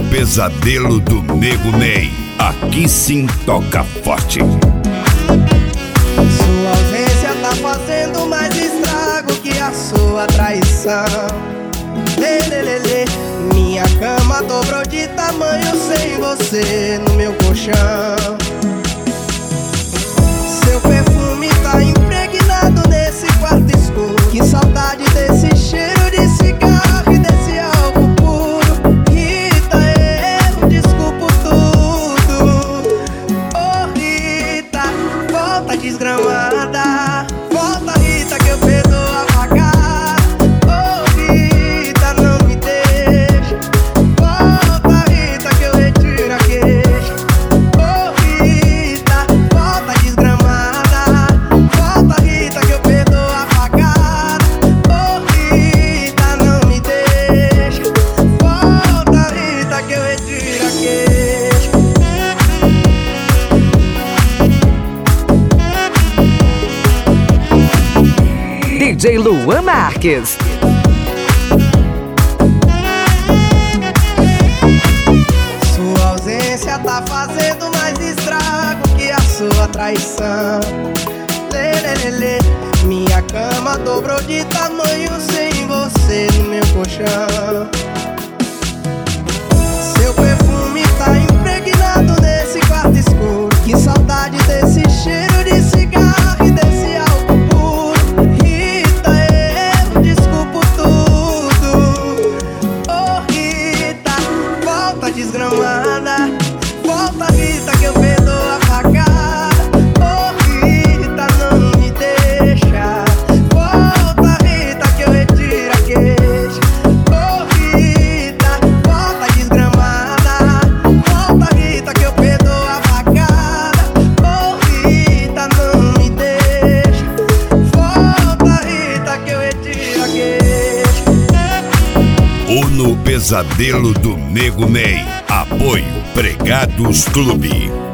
Pesadelo do Nego Ney. Aqui sim toca forte. Sua ausência tá fazendo mais estrago que a sua traição. Lê, lê, lê, lê. Minha cama dobrou de tamanho sem você no meu colchão. Seu perfume tá impregnado nesse quarto escuro. Que saudade desse cheiro de cigarro e desse álcool puro. Rita, eu desculpo tudo. Oh Rita, volta desgramada. Volta Rita que eu perdoo a pagar. Oh Rita, não me deixa. Volta Rita que eu retiro a queixa. Oh Rita, volta desgramada. Volta Rita que eu perdoo a pagar. Oh Rita, não me deixa. Volta Rita que eu retiro a queixa. DJ Luan Marques. Sua ausência tá fazendo mais estrago que a sua traição. Lê, lê, lê, lê. Minha cama dobrou de tamanho sem você no meu colchão. Seu perfume tá impregnado nesse quarto escuro. Que saudade desse cheiro de cigarro e desse álcool puro. Rita, eu desculpo tudo. Oh Rita, volta desgramada. Volta Rita que eu perdoo a facada. Oh Rita, não me deixa. Volta Rita que eu retiro a queixa. Oh Rita, volta desgramada. Volta Rita que eu perdoo a facada. Oh Rita, não me deixa. Volta Rita que eu retiro a queixa. O No Pesadelo do Nego Ney. Apoio Pregados Clube.